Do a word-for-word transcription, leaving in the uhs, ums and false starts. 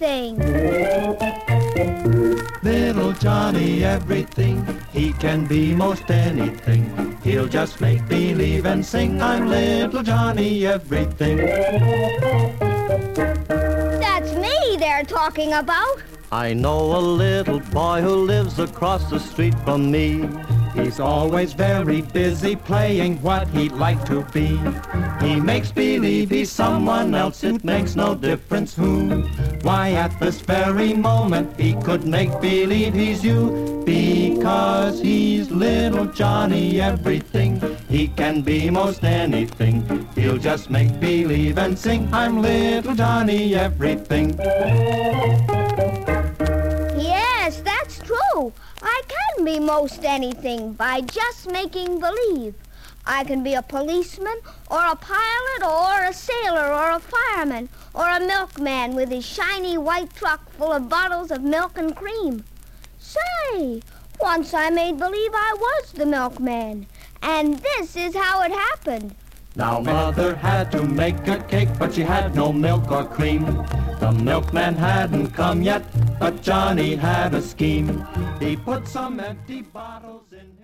everything. Little Johnny everything, he can be most anything. He'll just make believe and sing, I'm little Johnny everything. That's me they're talking about. I know a little boy who lives across the street from me. He's always very busy playing what he'd like to be. He makes believe he's someone else, it makes no difference who. Why, at this very moment he could make believe he's you. Because he's little Johnny everything. He can be most anything. He'll just make believe and sing, I'm little Johnny everything. Yes, that's true. I can be most anything by just making believe. I can be a policeman, or a pilot, or a sailor, or a fireman, or a milkman with his shiny white truck full of bottles of milk and cream. Say, once I made believe I was the milkman, and this is how it happened. Now Mother had to make a cake, but she had no milk or cream. The milkman hadn't come yet, but Johnny had a scheme. He put some empty bottles in his